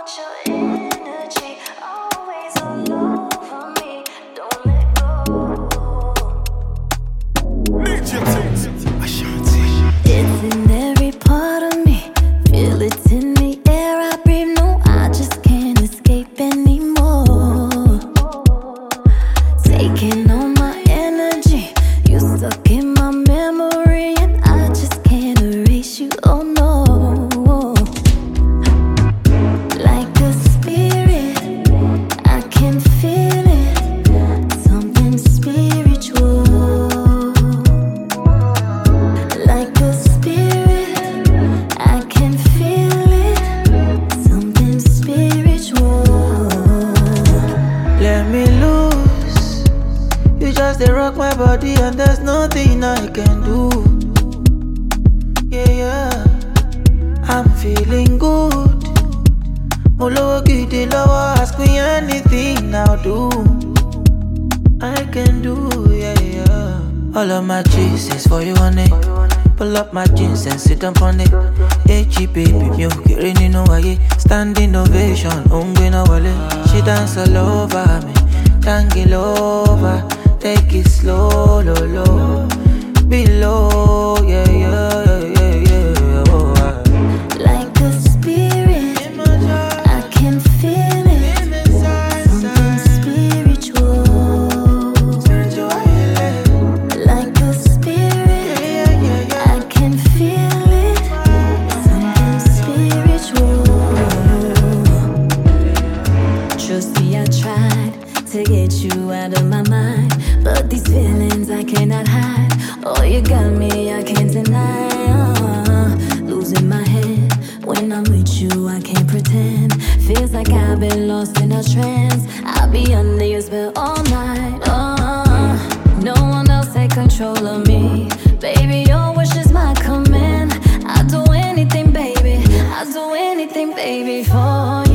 want your energy always all over me. Don't let go. It's in every part of me. Feel it in the air I breathe. No, I just can't escape anymore. Taking all my energy. You stuck in my memory, and I just can't erase you. Oh no. Like a spirit, I can feel it. Something spiritual. Like a spirit, I can feel it. Something spiritual. Let me loose. You just they rock my body and there's nothing I can do. Yeah, yeah. I'm feeling good. Molo gidi lover, ask me anything I'll do. I can do, yeah, yeah. All of my cheese is for you, honey. Pull up my jeans and sit up on it. Hey, baby, milk, raining over ye. Standing ovation, no wale. She dance all over me, tangle over. Take it slow, low, low. Below, yeah, yeah, yeah, yeah. Oh, Like a spirit, I can feel it. Something spiritual. Like a spirit, I can feel it. Something spiritual. Trust me, I tried to get you out of my mind, but these feelings I cannot hide. Oh, you got me, I can't deny. Losing my head when I'm with you, I can't pretend. Feels like I've been lost in a trance. I'll be under your spell all night. No one else take control of me. Baby, your wish is my command. I'll do anything, baby. I'll do anything, baby, for you.